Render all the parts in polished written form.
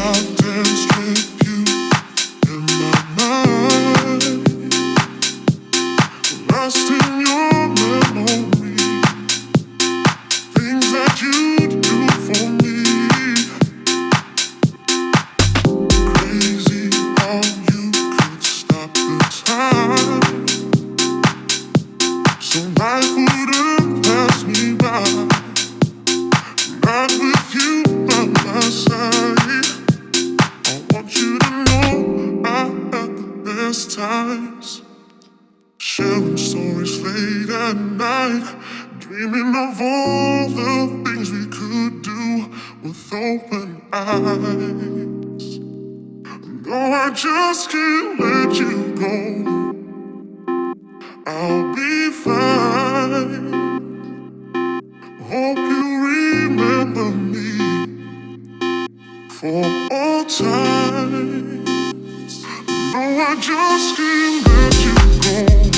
I've danced with you in my mind, lost in your memory. Things that you do for me, crazy how you could stop the time, so life wouldn't pass me by. Not with you by my side. I want you to know I had the best times. Sharing stories late at night, dreaming of all the things we could do with open eyes. No, I just can't let you go. I'll be fine. Hope you remember me for all time. No, I just can't let you go.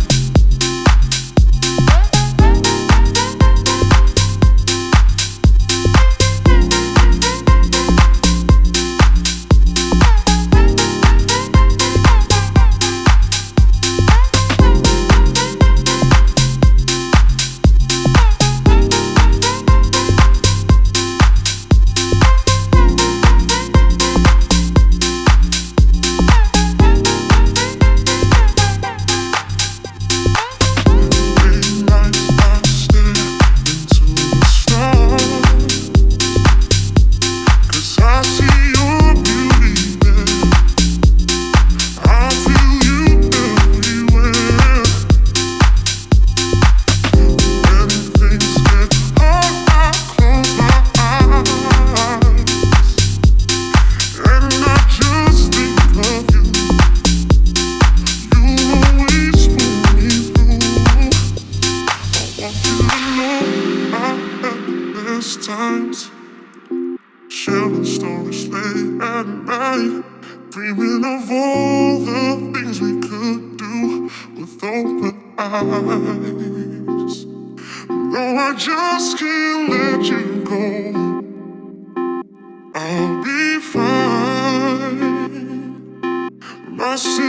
Times, sharing stories late at night, dreaming of all the things we could do with open eyes. No, I just can't let you go. I'll be fine. Lost